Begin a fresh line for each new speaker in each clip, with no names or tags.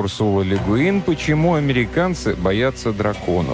Урсула Ле Гуин «Почему американцы боятся драконов».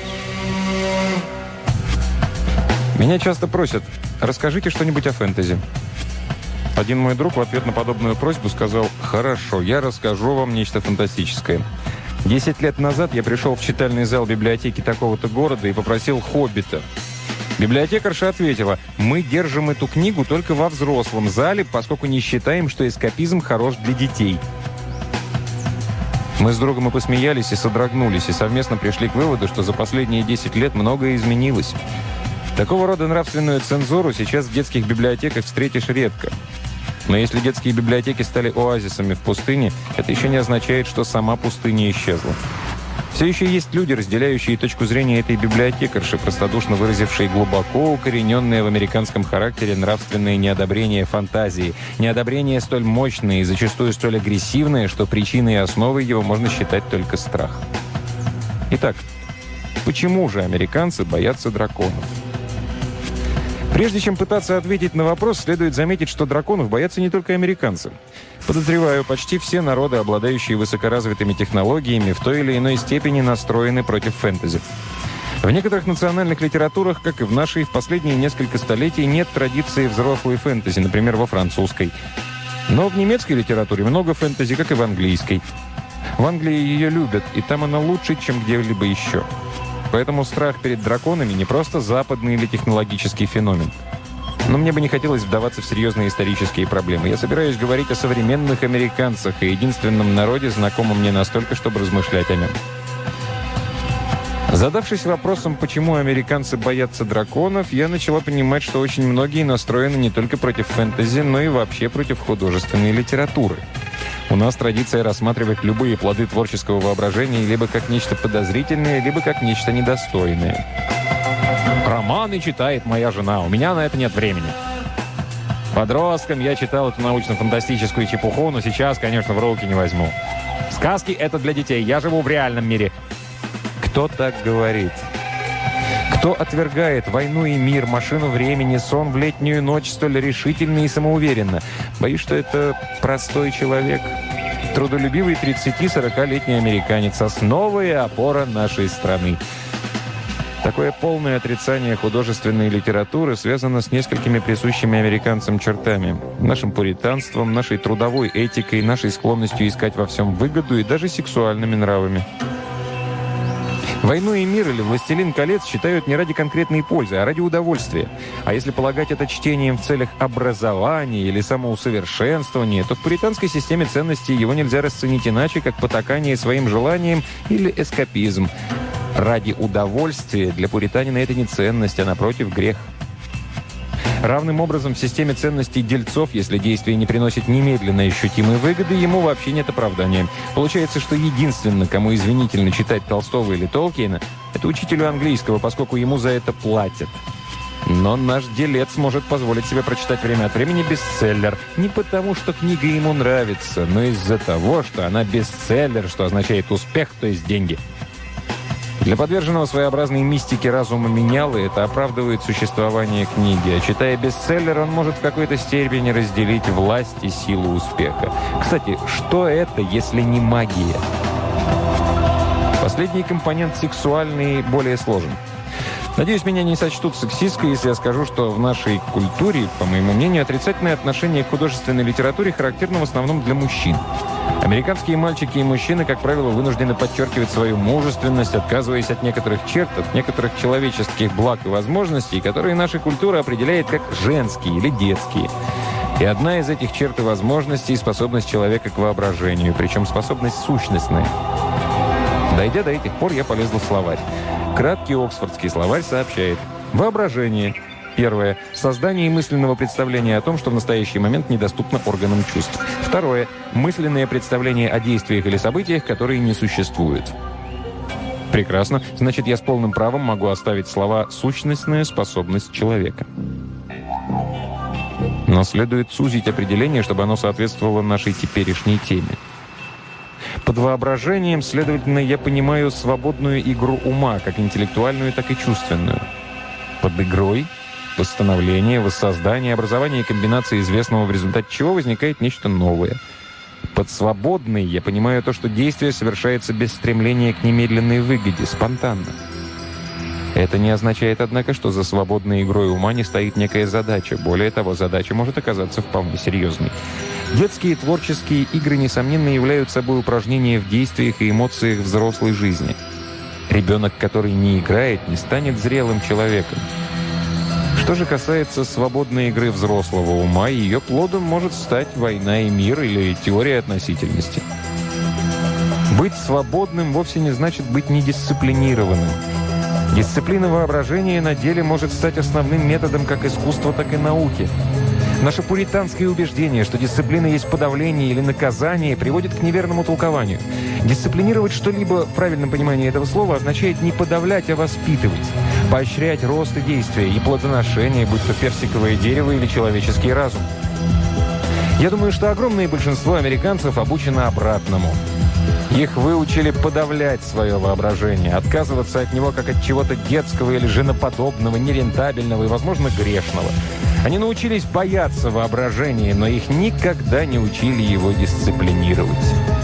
Меня часто просят: расскажите что-нибудь о фэнтези. Один мой друг в ответ на подобную просьбу сказал: «Хорошо, я расскажу вам нечто фантастическое. 10 лет назад я пришел в читальный зал библиотеки такого-то города и попросил «Хоббита». Библиотекарша ответила: «Мы держим эту книгу только во взрослом зале, поскольку не считаем, что эскапизм хорош для детей». Мы с другом и посмеялись, и содрогнулись, и совместно пришли к выводу, что за последние 10 лет многое изменилось. Такого рода нравственную цензуру сейчас в детских библиотеках встретишь редко. Но если детские библиотеки стали оазисами в пустыне, это еще не означает, что сама пустыня исчезла. Все еще есть люди, разделяющие точку зрения этой библиотекарши, простодушно выразившие глубоко укорененное в американском характере нравственное неодобрение фантазии. Неодобрение столь мощное и зачастую столь агрессивное, что причиной и основой его можно считать только страх. Итак, почему же американцы боятся драконов? Прежде чем пытаться ответить на вопрос, следует заметить, что драконов боятся не только американцы. Подозреваю, почти все народы, обладающие высокоразвитыми технологиями, в той или иной степени настроены против фэнтези. В некоторых национальных литературах, как и в нашей, в последние несколько столетий нет традиции взрослой фэнтези, например, во французской. Но в немецкой литературе много фэнтези, как и в английской. В Англии ее любят, и там она лучше, чем где-либо еще. Поэтому страх перед драконами не просто западный или технологический феномен. Но мне бы не хотелось вдаваться в серьезные исторические проблемы. Я собираюсь говорить о современных американцах и единственном народе, знакомом мне настолько, чтобы размышлять о нем. Задавшись вопросом, почему американцы боятся драконов, я начала понимать, что очень многие настроены не только против фэнтези, но и вообще против художественной литературы. У нас традиция рассматривать любые плоды творческого воображения либо как нечто подозрительное, либо как нечто недостойное. Романы читает моя жена, у меня на это нет времени. Подростком я читал эту научно-фантастическую чепуху, но сейчас, конечно, в руки не возьму. Сказки — это для детей, я живу в реальном мире. Кто так говорит? Кто отвергает войну и мир, машину времени, сон в летнюю ночь столь решительно и самоуверенно? Боюсь, что это простой человек. Трудолюбивый 30-40-летний американец, основа и опора нашей страны. Такое полное отрицание художественной литературы связано с несколькими присущими американцам чертами. Нашим пуританством, нашей трудовой этикой, нашей склонностью искать во всем выгоду и даже сексуальными нравами. «Войну и мир» или «Властелин колец» считают не ради конкретной пользы, а ради удовольствия. А если полагать это чтением в целях образования или самоусовершенствования, то в пуританской системе ценностей его нельзя расценить иначе, как потакание своим желаниям или эскапизм. Ради удовольствия для пуританина это не ценность, а напротив грех. Равным образом в системе ценностей дельцов, если действие не приносит немедленно ощутимой выгоды, ему вообще нет оправдания. Получается, что единственно, кому извинительно читать Толстого или Толкиена, это учителю английского, поскольку ему за это платят. Но наш делец может позволить себе прочитать время от времени бестселлер. Не потому, что книга ему нравится, но из-за того, что она бестселлер, что означает успех, то есть деньги. Для подверженного своеобразной мистике разума менялы это оправдывает существование книги. А читая бестселлер, он может в какой-то степени разделить власть и силу успеха. Кстати, что это, если не магия? Последний компонент сексуальный более сложен. Надеюсь, меня не сочтут сексисткой, если я скажу, что в нашей культуре, по моему мнению, отрицательное отношение к художественной литературе характерно в основном для мужчин. Американские мальчики и мужчины, как правило, вынуждены подчеркивать свою мужественность, отказываясь от некоторых черт, от некоторых человеческих благ и возможностей, которые наша культура определяет как женские или детские. И одна из этих черт и возможностей – способность человека к воображению, причем способность сущностная. Дойдя до этих пор, я полезла в словарь. Краткий Оксфордский словарь сообщает: воображение. Первое. Создание мысленного представления о том, что в настоящий момент недоступно органам чувств. Второе. Мысленное представление о действиях или событиях, которые не существуют. Прекрасно. Значит, я с полным правом могу оставить слова «сущностная способность человека». Но следует сузить определение, чтобы оно соответствовало нашей теперешней теме. Под воображением, следовательно, я понимаю свободную игру ума, как интеллектуальную, так и чувственную. Под игрой – восстановление, воссоздание, образование комбинации известного, в результате чего возникает нечто новое. Под свободной я понимаю то, что действие совершается без стремления к немедленной выгоде, спонтанно. Это не означает, однако, что за свободной игрой ума не стоит некая задача. Более того, задача может оказаться вполне серьезной. Детские творческие игры, несомненно, являются собой упражнения в действиях и эмоциях взрослой жизни. Ребенок, который не играет, не станет зрелым человеком. Что же касается свободной игры взрослого ума, ее плодом может стать «Война и мир» или «Теория относительности». Быть свободным вовсе не значит быть недисциплинированным. Дисциплина воображения на деле может стать основным методом как искусства, так и науки. Наше пуританское убеждение, что дисциплина есть подавление или наказание, приводит к неверному толкованию. Дисциплинировать что-либо, в правильном понимании этого слова, означает не подавлять, а воспитывать. Поощрять рост и действия, и плодоношение, будь то персиковое дерево или человеческий разум. Я думаю, что огромное большинство американцев обучено обратному. Их выучили подавлять свое воображение, отказываться от него как от чего-то детского или женоподобного, нерентабельного и, возможно, грешного. Они научились бояться воображения, но их никогда не учили его дисциплинировать.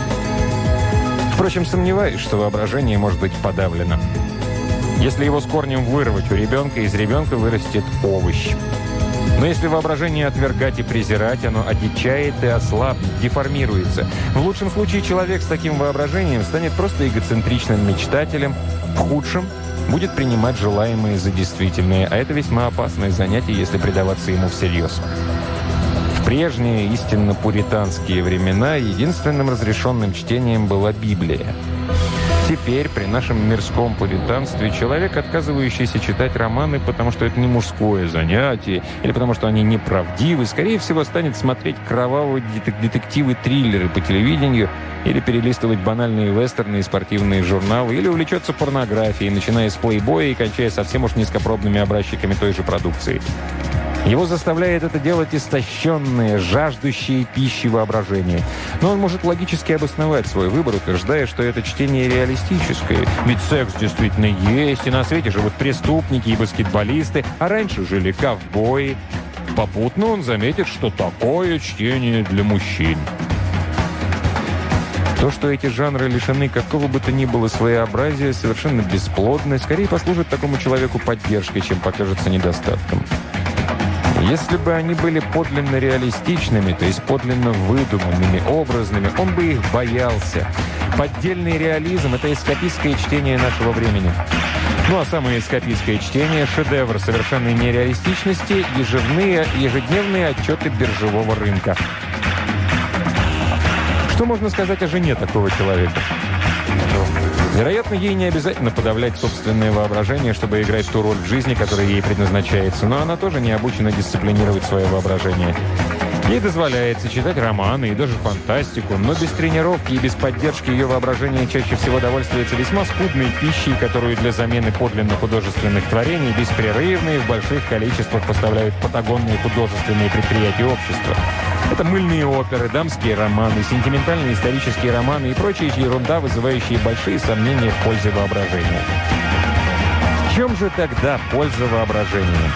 Впрочем, сомневаюсь, что воображение может быть подавлено. Если его с корнем вырвать у ребенка, из ребенка вырастет овощ. Но если воображение отвергать и презирать, оно одичает и ослабнет, деформируется. В лучшем случае человек с таким воображением станет просто эгоцентричным мечтателем, в худшем будет принимать желаемое за действительное, а это весьма опасное занятие, если предаваться ему всерьез. В прежние истинно пуританские времена единственным разрешенным чтением была Библия. Теперь, при нашем мирском пуританстве, человек, отказывающийся читать романы, потому что это не мужское занятие, или потому что они неправдивы, скорее всего, станет смотреть кровавые детективы-триллеры по телевидению, или перелистывать банальные вестерны и спортивные журналы, или увлечется порнографией, начиная с плейбоя и кончая совсем уж низкопробными образчиками той же продукции. Его заставляет это делать истощенные, жаждущие пищи воображения. Но он может логически обосновать свой выбор, утверждая, что это чтение реалистическое. Ведь секс действительно есть, и на свете живут преступники и баскетболисты, а раньше жили ковбои. Попутно он заметит, что такое чтение для мужчин. То, что эти жанры лишены какого бы то ни было своеобразия, совершенно бесплодно, скорее послужит такому человеку поддержкой, чем покажется недостатком. Если бы они были подлинно реалистичными, то есть подлинно выдуманными, образными, он бы их боялся. Поддельный реализм – это эскапистское чтение нашего времени. Ну а самое эскапистское чтение – шедевр совершенной нереалистичности, ежедневные отчеты биржевого рынка. Что можно сказать о жене такого человека? Вероятно, ей не обязательно подавлять собственное воображение, чтобы играть ту роль в жизни, которая ей предназначается, но она тоже не обучена дисциплинировать свое воображение. Ей дозволяется читать романы и даже фантастику, но без тренировки и без поддержки ее воображения чаще всего довольствуется весьма скудной пищей, которую для замены подлинных художественных творений беспрерывно и в больших количествах поставляют патагонные художественные предприятия общества. Это мыльные оперы, дамские романы, сентиментальные исторические романы и прочая ерунда, вызывающие большие сомнения в пользе воображения. В чем же тогда польза воображения?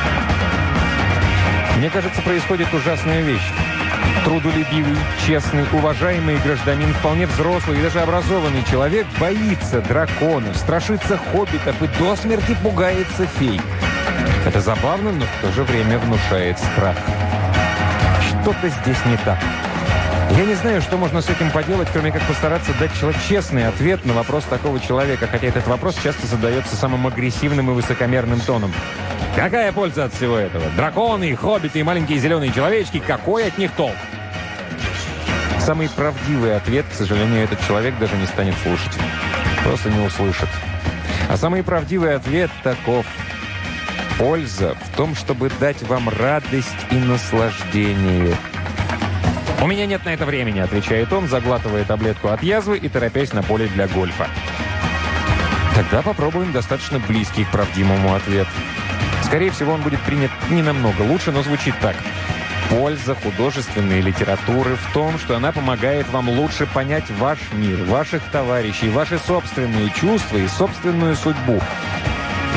Мне кажется, происходит ужасная вещь. Трудолюбивый, честный, уважаемый гражданин, вполне взрослый и даже образованный человек боится драконов, страшится хоббитов и до смерти пугается фей. Это забавно, но в то же время внушает страх. Что-то здесь не так. Я не знаю, что можно с этим поделать, кроме как постараться дать честный ответ на вопрос такого человека, хотя этот вопрос часто задается самым агрессивным и высокомерным тоном. Какая польза от всего этого? Драконы, хоббиты и маленькие зеленые человечки, какой от них толк? Самый правдивый ответ, к сожалению, этот человек даже не станет слушать. Просто не услышит. А самый правдивый ответ таков. Польза в том, чтобы дать вам радость и наслаждение. «У меня нет на это времени», — отвечает он, заглатывая таблетку от язвы и торопясь на поле для гольфа. Тогда попробуем достаточно близкий к правдивому ответ. Скорее всего, он будет принят не намного лучше, но звучит так. Польза художественной литературы в том, что она помогает вам лучше понять ваш мир, ваших товарищей, ваши собственные чувства и собственную судьбу.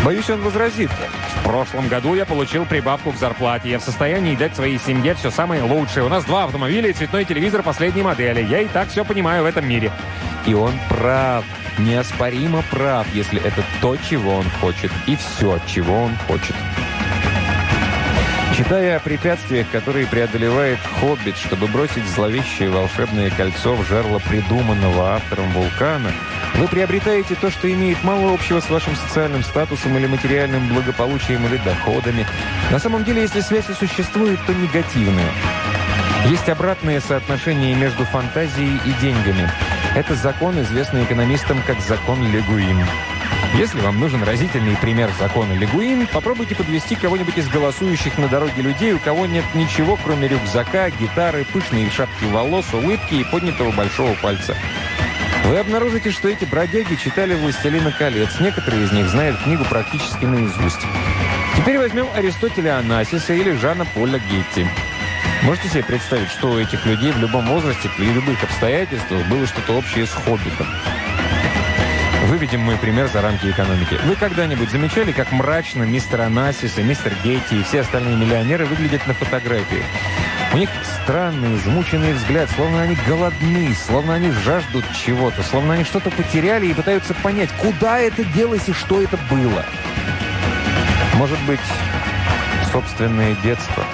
Боюсь, он возразит: в прошлом году я получил прибавку к зарплате. Я в состоянии дать своей семье все самое лучшее. У нас 2 автомобиля и цветной телевизор последней модели. Я и так все понимаю в этом мире. И он прав, неоспоримо прав, если это то, чего он хочет, и все, чего он хочет. Читая о препятствиях, которые преодолевает Хоббит, чтобы бросить зловещее волшебное кольцо в жерло придуманного автором вулкана, вы приобретаете то, что имеет мало общего с вашим социальным статусом или материальным благополучием или доходами. На самом деле, если связь и существует, то негативная. Есть обратное соотношение между фантазией и деньгами. Это закон, известный экономистам как закон Ле-Гуин. Если вам нужен разительный пример закона Ле-Гуин, попробуйте подвести кого-нибудь из голосующих на дороге людей, у кого нет ничего, кроме рюкзака, гитары, пышной шапки волос, улыбки и поднятого большого пальца. Вы обнаружите, что эти бродяги читали «Властелина колец». Некоторые из них знают книгу практически наизусть. Теперь возьмем Аристотеля Онассиса или Жана Поля Гетти. Можете себе представить, что у этих людей в любом возрасте, при любых обстоятельствах, было что-то общее с «Хоббитом»? Выведем мой пример за рамки экономики. Вы когда-нибудь замечали, как мрачно мистер Онассис и мистер Гетти и все остальные миллионеры выглядят на фотографии? У них странный, измученный взгляд, словно они голодны, словно они жаждут чего-то, словно они что-то потеряли и пытаются понять, куда это делось и что это было. Может быть, собственное детство.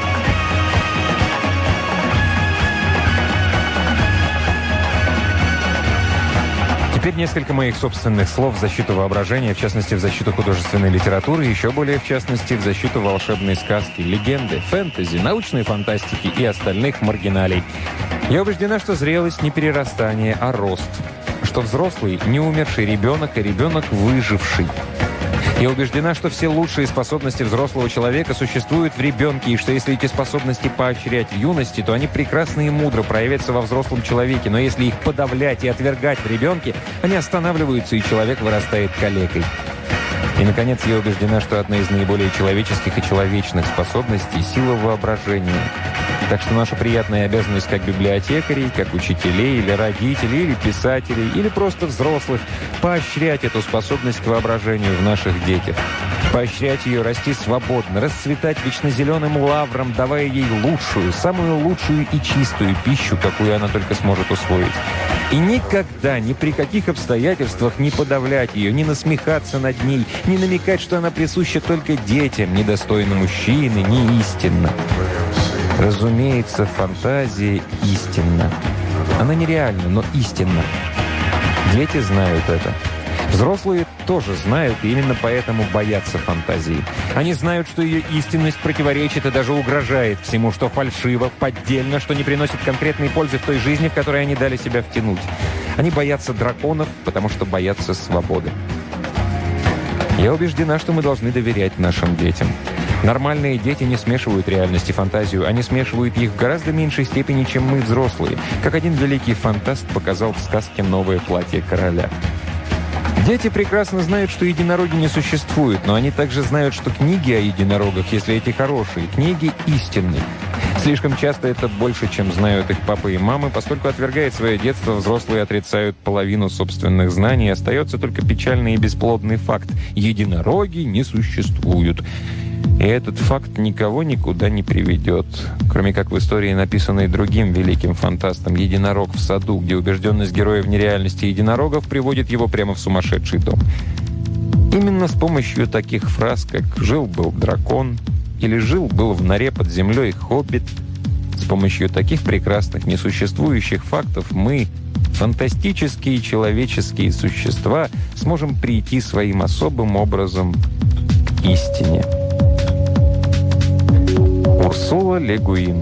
Теперь несколько моих собственных слов в защиту воображения, в частности, в защиту художественной литературы, и еще более в частности, в защиту волшебной сказки, легенды, фэнтези, научной фантастики и остальных маргиналей. Я убеждена, что зрелость не перерастание, а рост. Что взрослый – не умерший ребенок, а ребенок – выживший. Я убеждена, что все лучшие способности взрослого человека существуют в ребенке, и что если эти способности поощрять в юности, то они прекрасно и мудро проявятся во взрослом человеке, но если их подавлять и отвергать в ребенке, они останавливаются, и человек вырастает калекой. И, наконец, я убеждена, что одна из наиболее человеческих и человечных способностей – сила воображения. Так что наша приятная обязанность как библиотекарей, как учителей или родителей, или писателей, или просто взрослых – поощрять эту способность к воображению в наших детях. Поощрять ее расти свободно, расцветать вечно зеленым лавром, давая ей лучшую, самую лучшую и чистую пищу, какую она только сможет усвоить. И никогда, ни при каких обстоятельствах не подавлять ее, не насмехаться над ней, не намекать, что она присуща только детям, недостойным мужчины, не истинна. Разумеется, фантазия истинна. Она нереальна, но истинна. Дети знают это. Взрослые тоже знают, и именно поэтому боятся фантазии. Они знают, что ее истинность противоречит и даже угрожает всему, что фальшиво, поддельно, что не приносит конкретной пользы в той жизни, в которой они дали себя втянуть. Они боятся драконов, потому что боятся свободы. Я убеждена, что мы должны доверять нашим детям. Нормальные дети не смешивают реальность и фантазию, они смешивают их в гораздо меньшей степени, чем мы, взрослые, как один великий фантаст показал в сказке «Новое платье короля». Дети прекрасно знают, что единороги не существуют, но они также знают, что книги о единорогах, если эти хорошие, книги истинные. Слишком часто это больше, чем знают их папы и мамы, поскольку, отвергая свое детство, взрослые отрицают половину собственных знаний, остается только печальный и бесплодный факт – единороги не существуют. И этот факт никого никуда не приведет, кроме как в истории, написанной другим великим фантастом «Единорог в саду», где убежденность героя в нереальности единорогов приводит его прямо в сумасшедший дом. Именно с помощью таких фраз, как «жил-был дракон» или «жил-был в норе под землей хоббит», с помощью таких прекрасных несуществующих фактов мы, фантастические человеческие существа, сможем прийти своим особым образом к истине. Урсула Ле Гуин.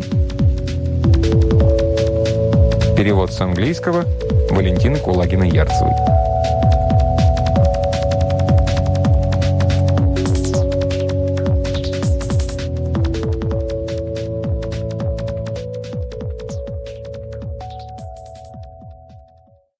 Перевод с английского Валентины Кулагиной-Ярцевой.